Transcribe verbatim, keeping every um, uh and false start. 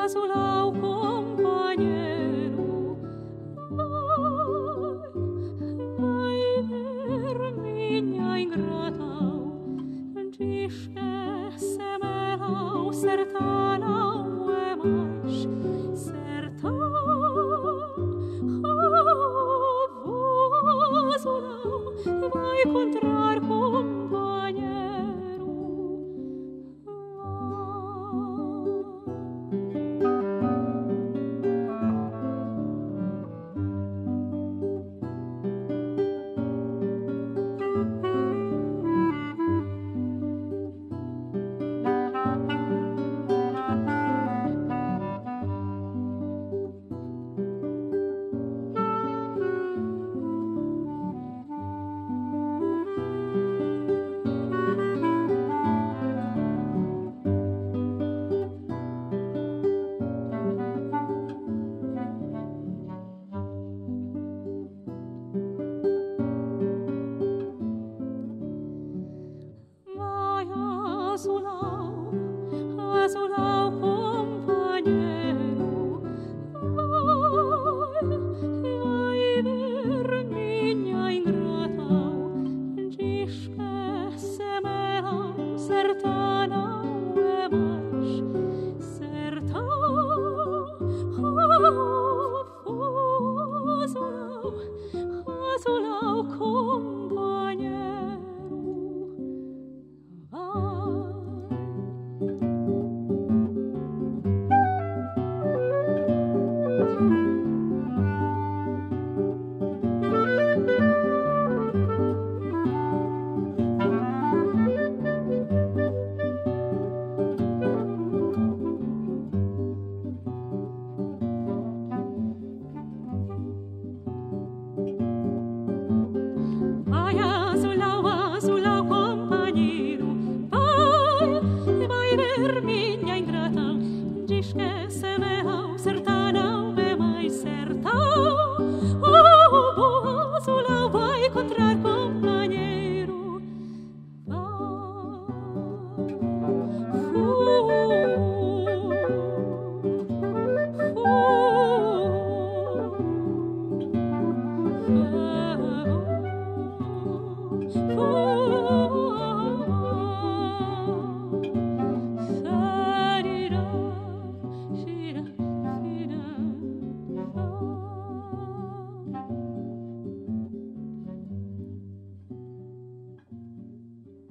Azulau companheiro, vai, vai ver minha ingrata, diz que se me lau certa não é mais certa. Oh, Azulau, vai encontrar companheiro. Azulau, Azulau companheiro, vai, vai ver minha ingrata, diz que se me lau certa não é mais certa. Oh, Azulau, Azulau companheiro. Vai, Azulau, Azulau companheiro, vai, vai ver minha ingrata, diz que se me